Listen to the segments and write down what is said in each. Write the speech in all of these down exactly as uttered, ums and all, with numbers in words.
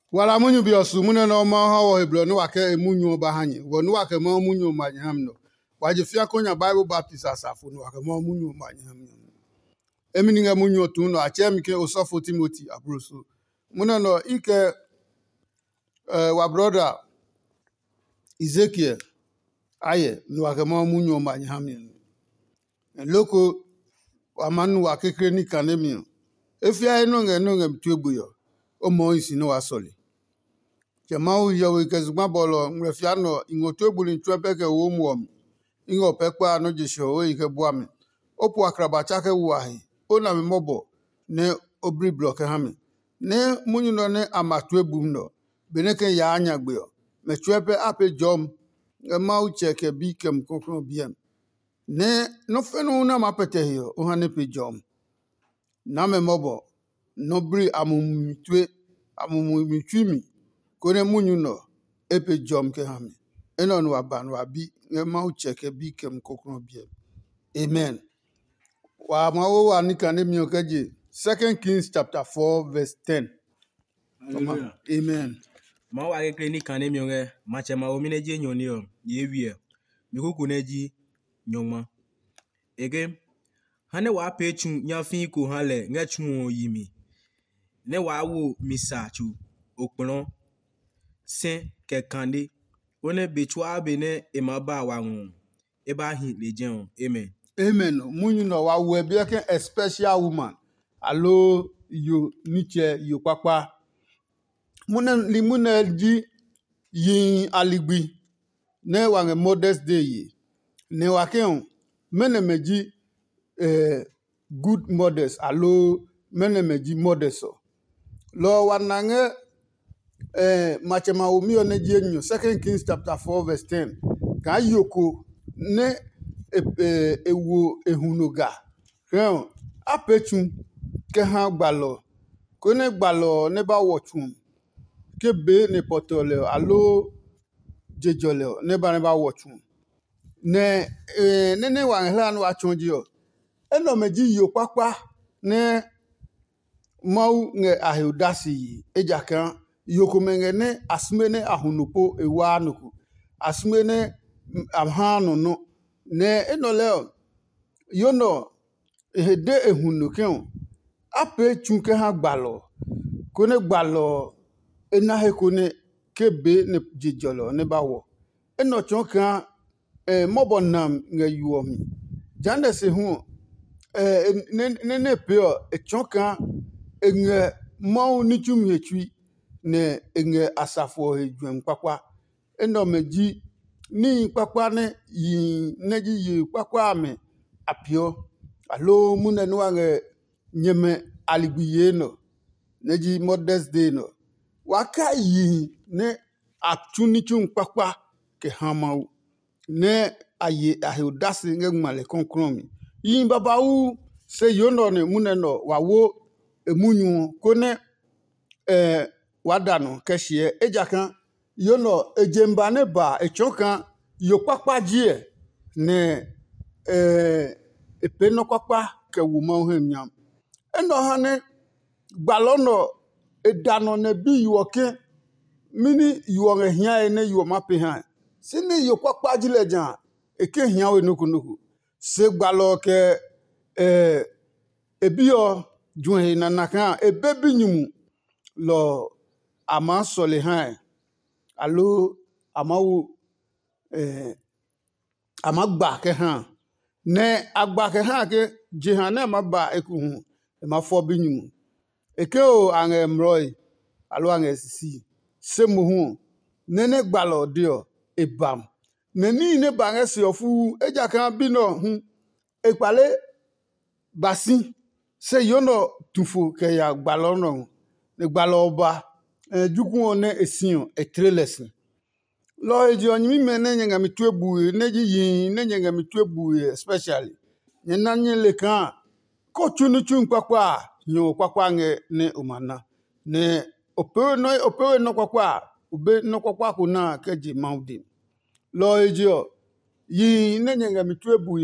Wala munyu biosu mune no ma ha wo hebro no wake emunyu ba hanye. Wo no wake ma munyu ma nyam no. Waje fia konya Bible Baptist asafo no wake ma munyu ma nyam. Emini nga munyu tu no achem ke osofo Timothy abroso. Mune no ike uh, wa brother Ezekiel aye no wake ma munyu ma nyam. Loko wa manu wake kre ni kanemi. Efia eno nge no nge mtuebuyo. O mo isi no asoli. Ke mau yawe ke zugma bolo ngefia no ingoto buli ntwepe ke wo muom ingo pekpa no jisho we ke boami opu akraba chake wuahi ona me mobo ne obri block hame ne munyu no ne amatwe bum no beneke ya anya gbe me twepe ape jom e mau cheke bi kem kokro biem ne no fenu na mapete hiyo o hane pe jom na me mobo no bri amumtwe amumutwimi kone munyu no epe jom ke hame eno no aban wa bi nge mau cheke bi kem kokro biem amen wa mawo wa nikane mi okaje second Kings chapter four verse ten. Hallelujah. Amen. Ma wa ke ni kan mi nge ma che ma o mi neji nyoni o ye wie mi kuku neji nyoma ege hane wa pe chu nya fin ko han le nge chu yimi ne wa wo misa chu okpon sin ke kande one betwa be ne e ma ba wa won e ba hin le jen amen. Amen. Munyu no wa we bi ke a special woman alo yo niche yo papa muna limuna di yin aligbi ne wa nge modest day yi ne wa ke on mene meji eh, good modest alo mene meji modest so lo wanange eh, machema umi one jenyo second Kings chapter four verse ten ka yoko ne e, ewo ehunoga kren apechu ke ha gbalo ko ne gbalo ne ba wochun ke be ne potole alo jejole ne ba ne ba wochun ne eh, ne ne wa hla no achunji o eno meji yo papa ne mau nge ahudasi ejakan yoko mengene asmene ahunupo ewanuku asmene amhanu no ne enole yono ehede ehunuken ape chunke ha gbalo kone gbalo enahe kone kebe ne jijolo ne bawo eno chonka eh, mobonam nge yuomi jande se hu eh, ne ne peo echonka nge mau nichum hetwi ne nge asafo hejwem kwakwa eno meji ni kwakwa ne yi neji yi kwakwa me apio alo mune no nge nyeme aligbiye no neji modest day no waka yi ne atuni chun kwakwa ke hamau ne aye ahudasi nge male konkromi yi baba u se yono ne mune no wawo emunyu kone eh wadano keshie ejakan yono ejemba ne ba echonkan yokpakpa jie ne eh epeno kwakpa ke wumo hemnyam eno hane gbalono edano ne bi yoke mini yuonge hia ene yuo mape han sini yokpakpa jile jan eke hia we nuku nuku se gbalo ke eh ebio juhe na nakan ebebi nyumu lo ama sole han alo amawu eh ama gba ke han ne agba ke han ke jihan na ma ba ekuhu e ma fo binyum eke o ange mroi alo ange sisi semuhu nene gbalo dio ebam neni ne bange se ofu eja kan bi no hu epale basi se yono tufu ke ya gbalo no ne gbalo oba eh, jukun one esin etrelesin lo eji onyimi mene nyanga mitwebu neji yin ne nyanga mitwebu especially nyena nyele kan ko chunu chun kwakwa nyo kwakwa nge ne umana ne opewe no opewe no kwakwa ube no kwakwa kuna keji mountain lo eji o yin ne nyanga mitwebu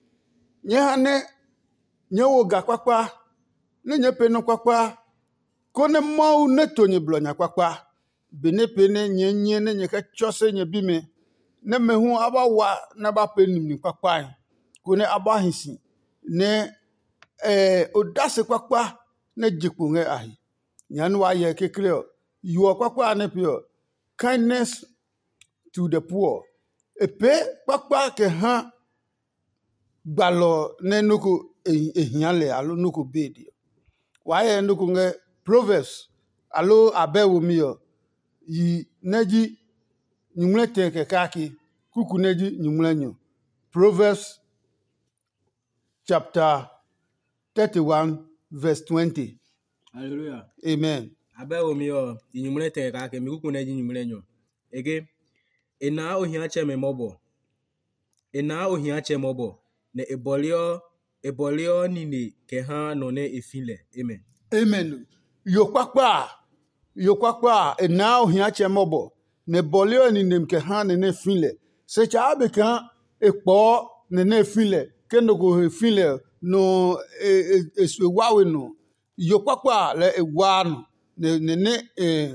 nyehane nyewo ga kwakwa ne nyepe no kwakwa kone mau ne tonye blonya kwakwa bene pene nye nye ne nye ke chose nye bi me ne me hu aba wa na ba pe nim ni kpakpa ko ne aba hisi ne eh odase kpakpa ne jikpo nge ahi nyanu wa ye kekle o yo kpakpa ne pio kindness to the poor epe kpakpa ke ha gbalo ne nuku ehiale alo nuku bedi wa ye nuku nge Proverbs alo abewo mi o yi neji nyumle te ke kaki kuku neji nyumle nyo Proverbs chapter thirty-one verse twenty. Hallelujah. Amen. Abe omi o inyumle te ka ke mi kuku neji nyumle nyo. Ege ena ohia che me mobo. Ena ohia che mobo ne ebolio ebolio nini ke ha no ne efile. Amen. Amen. Yo kwakwa yo kwakwa ena ohia che mobo ne bolio ni nem ke ha ne ne file. Se cha abe kan ekpo ne ne file ke no go file no esu wawe no yo kwakwa le ewa no ne ne ne eh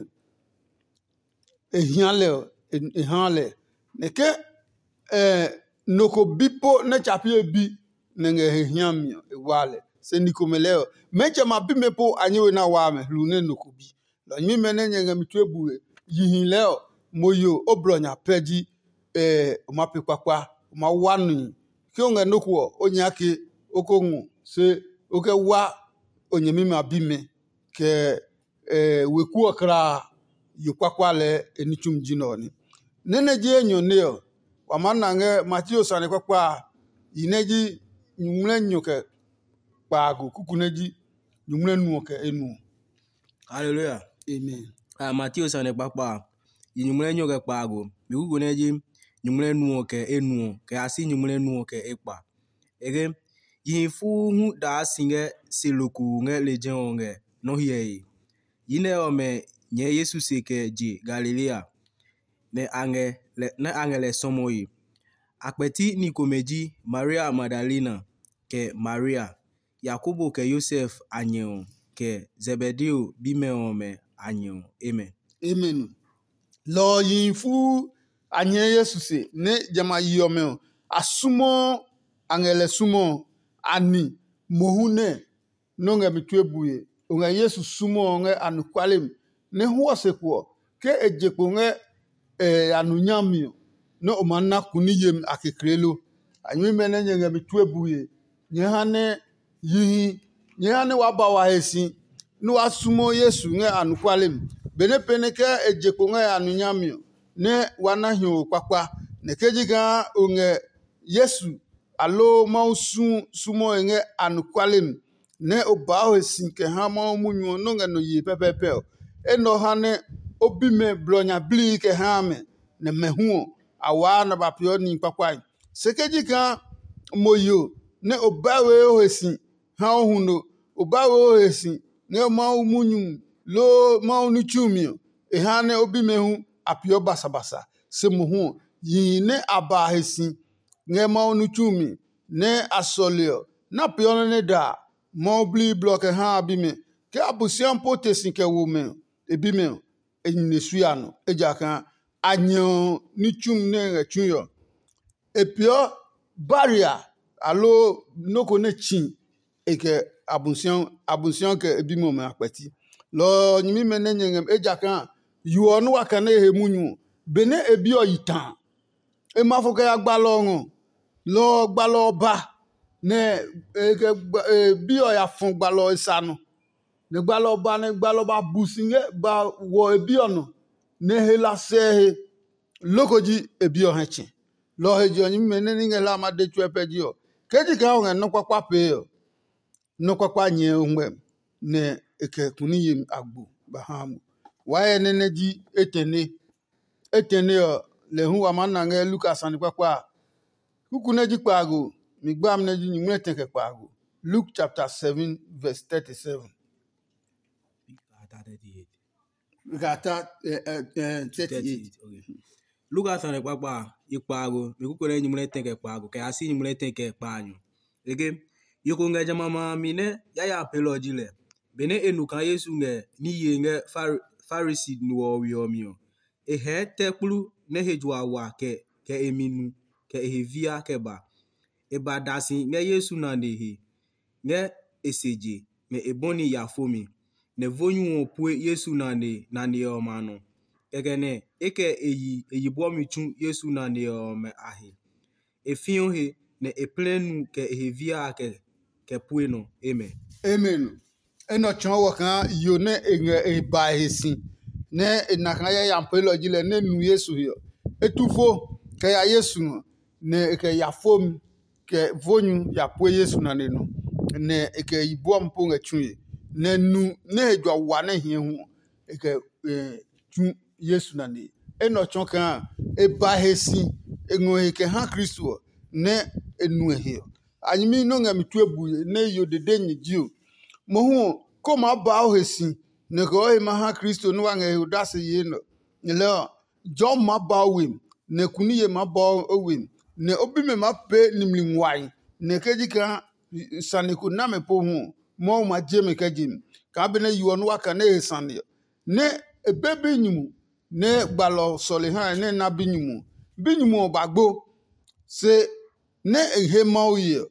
ehiale ehale ne ke eh noko bipo ne chapie bi ne nge ehiamio ewale se nikomeleo meche mabi po anyewe na wa me lune noko bi lo nyi mene nge mitwebu yihin leo moyo obronya peji eh mapi kwakwa ma wanu ke onge noko onyake okongu se oke wa onyemi mabi me ke eh weku okra yokwakwa le enichum jinoni nene je enyo neo wamana nge Matthew sane kwakwa yineji nyumle nyoke pagu kukuneji nyumle nuoke enu. Hallelujah. Amen. Ah Matthew sane papa yinyumle nyoke pagu mi kuku neji nyumle nuoke enu ke asi nyumle nuoke ekpa. Ege yifu hu da singe seloku nge lejen nge no hiye yine ome nye Yesu seke ji Galilea ne ange le ne ange le somoyi akpeti nikomeji Maria Magdalena ke Maria Yakobo ke Yosef anyo ke Zebedeo bimeome anyo. Amen. Amen. Lo yifu anye Yesu se ne jama yome asumo angele sumo ani mohune nonge mitwebuye onge Yesu sumo onge anukwalem ne huwa sekwo ke ejekpo nge eh, anunyamio no omana kuniyem akekrelo anyi mene nyenge mitwebuye nyehane yihi nyehane waba wa hesi no asumo Yesu nge anukwalem bene pene ke ejekpo nge anunyamio ne wanahio kwakwa ne kejiga onge Yesu alo mausu sumo nge anukwalem ne obaho sinke ha ma munyo no nge no yi pepepe eno hane obime blonya bli ke ha me ne mehuo awa na bapio ni kwakwa sekejika moyo ne obawe ohesi ha ohuno obawe ohesi ne ma munyu lo ma onuchumio e ha ne obime hu apio basabasa se muhu yi ne abahesi ne ma onuchumi ne asolio na pio ne da mobli block ha bime ke abusian potesi ke women ebime enyesuano ejaka anyo nichum ne rechuyo epio barrier alo noko ne chin eke abusian abusian ke ebime me apeti lo nyimi mene nyengem ejaka yuo no wakane hemunyu bene ebio yitan e mafoke agbalongo lo gbalo ba ne eke bio ya fun gbalo isanu ne gbalo ba ne gbalo ba businge ba wo ebio no ne hela sehe lokoji ebio hechi lo heji onyi mene ninge la ma de chuepeji o keji ka onge no kwakwa pe o no kwakwa nye onwe ne eke kuniyim agbu bahamu waye nene ji etene etene o le hu amana nge Lucas ani kwakwa kuku neji kwago migbam neji nyumle tenke kwago Luke chapter seven verse thirty-seven. Gata thirty-eight. Okay. Luka sane papa ikpago mi kuku ne nyumle tenke kwago ke asi nyumle tenke kpanyo. Ege yoko nge jama ma mine ya ya pelojile bene enu kan Yesu nge ni ye nge Pharisee no wiomio. E he tekplu ne hejwa wa ke ke eminu ke ehevia ke ba. E ba dasi nge Yesu na nehe. Nge eseje me eboni ya fomi. Ne vonyu opwe Yesu na ne na ne omano. Egene eke eyi eyi bomi chun Yesu na ne ome ahe. E fion he ne eplenu ke ehevia ke ke pueno. Amen. Amen. Eno chon wakan yo ne e ba hesi. Ne na ya ya mpelo jile ne nu Yesu yo. Etufo ke ya Yesu ne ke ya fom ke vonyu ya pwe Yesu na ne no. Ne ke ibo mpo ngatwe. Ne nu ne edwa wa ne hie hu ke tu Yesu na ne. Eno chon kan e ba hesi enwo ke ha Kristo ne enu he. Anyimi no ngam tuebu ne yo dede nyijiu. Mohu ko ma ba o hesi ne ko e ma ha Kristo no wa nge udase ye no. Le jo ma ba wim ne kuni ye ma ba o wim ne obi me ma pe nimli nwai ne kejika saniku na me po hu mo ma jeme kejim ka be ne yo no aka ne sane ne ebebe nyimu ne gbalo sole ha ne na binyimu binyimu bagbo se ne ehe ma oye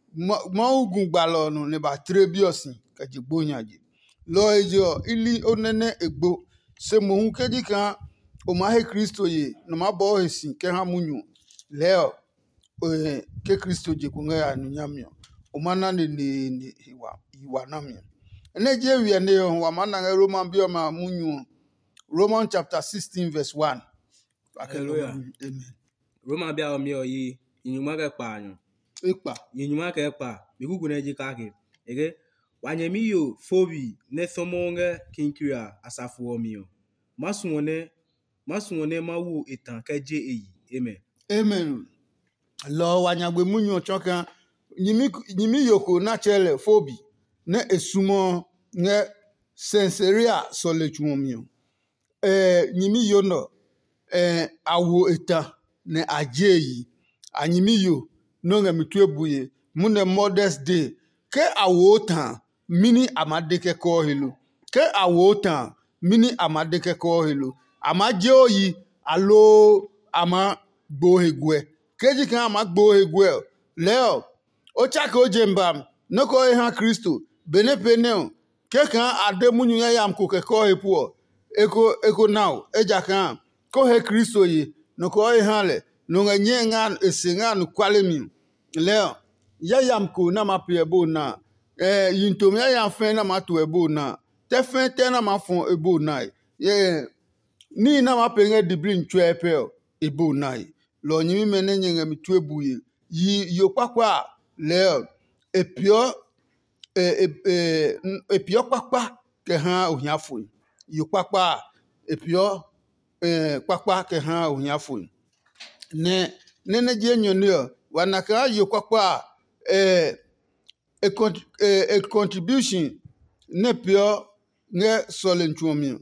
ma ogun gbalo no ne ba trebiosin ka jigbo nyaji lo ejo ili onene egbo se mo hu kejika o ma he Kristo ye no ma bo hesin ke ha munyu leo eh ke Kristo je ku nga anunyamio o mana ne ne hiwa hiwa namio ene je wi ne ho wa mana nga Roman bi o ma munyu Roman chapter sixteen verse one. Hallelujah. Amen. Roman bia o mi oyi inyuma ke pa anyo. Ipa. Inyuma ke pa bi gugu na ji ka ke. Ege wanyemi yo fobi ne somonge kinkira asafu o mi o. Masuone masuone mawu etan ke je eyi. Amen. Amen. Lo wanyagbe munyu chokan nyimi nyimi yoko na chele fobi ne esumo ne senseria solechuomio. Eh nyimi yono eh awo eta ne ajeyi anyimi yo no nga mitwebuye mune modest day ke awo tan mini amadeke ko helu ke awo tan mini amadeke ko helu amaje oyi alo ama gbohegwe keji kan ama gbohegwe leo o chaka o jembam noko e ha Kristo bene peneo ke kan ademunyu ya yam ko ke ko epu eko eko now eja kan ko he Kristo yi noko e ha le no nga nyenga esinga no kwalemi leo ya yam ko na mapie bo na eh yintom ya yam fen na mato ebo na te fen te na mafon ebo na ye ni na mapenge dibrin chwepe ebo na lo nyimi mene nyenga mitwebuye yi yokpakwa leo epio e e epio kpakpa ke ha ohiafo yokpakpa epio eh kpakpa ke ha ohiafo ne ne ne je nyonio wanaka yokpakpa eh a, a, a contribution ne pio ne solentuomi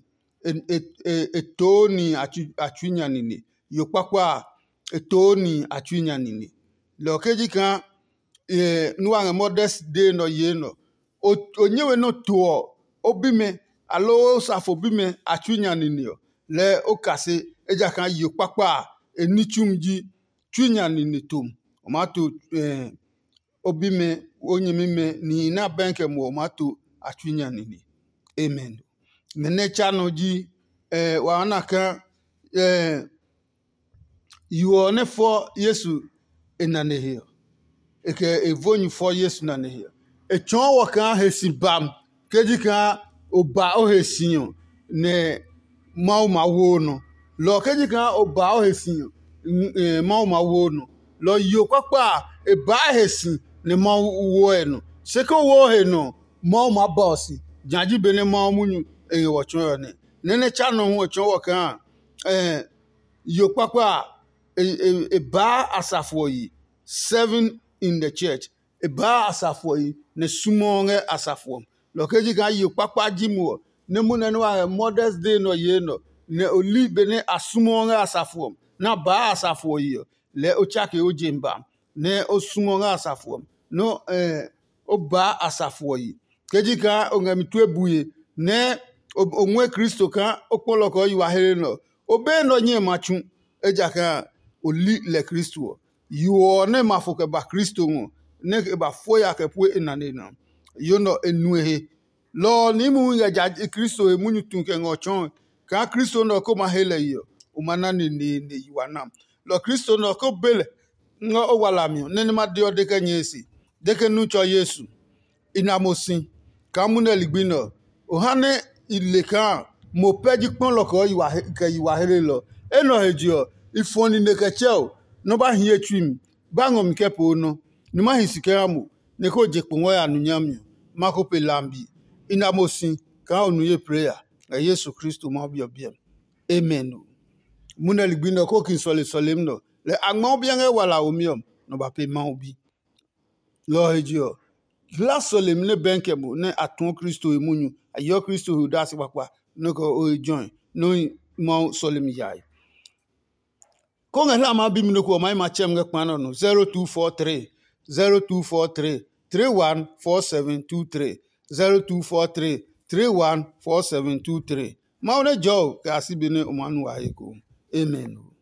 etoni atwinya nini yokpakpa etoni atwinya nini lo keji kan eh nuwa modest day no ye no onyewe no to obime alo safo bime atwinya nini le okase eja kan yokpakpa enichumji twinya nini tom o ma to eh obime onyemime ni na benke mo ma to atwinya nini. Amen. Mene chano ji eh wana kan eh you ne for Yesu enane here eke evonyu for Yesu na ne here e chon wo kan hesibam keji kan oba o hesin ne mau mawo no lo keji kan oba o hesin eh mau mawo no lo yo papa e ba hesin ne mau wo eno se ko wo he no mau ma boss janji bene mau munyu e wo chon ne nene cha no ho chon wo kan eh yo papa e, e, e ba asafo yi seven in the church e ba asafo yi ne sumonge asafo lo keji kan yo papa jimu ne mu ne no modest day no ye no ne oli bene asumonge asafo na ba asafo yi le o chake o jemba ne o sumonge asafo no eh o ba asafo yi keji kan o ngami tuebuye ne onwe Kristo ka okpoloko yiwa here no obe no nye machu eja ka oli le Kristo yo ne mafoke ba Kristo ngo ne ba foya ke pu enane na yo no enuhe lo ni mu ya ja Kristo e munyu tunke ngo chon ka Kristo no ko ma hele yo umana ni ni ni yiwa nam lo Kristo no ko bele ngo owala mi ne ma dio de ke nyesi de ke nu cho Yesu inamosin ka mu ne ligbino ohane ile kan mo peji pon loko yiwa ke yiwa here lo eno hejio ifoni ne ke cheo no ba hie twim ba ngom ke po no ni ma hisike amu ne ko je po ya nu nyam mako pe lambi inamosin ka onu ye prayer na Yesu Kristo ma bi obiem amen mu ne ligbino ko kin sole solem no le agmo bien e wala omiom no ba pe ma obi lo hejio la solem ne benkemo ne atun Kristo emunyu ayo Kristo hu dasi pakwa no ko o join no mo solem yai ko ngela ma bi mi no ko mai ma chem nge kpano no zero two four three zero two four three three one four seven two three zero two four three three one four seven two three ma one jo ka sibi ne o manu wa eko amen.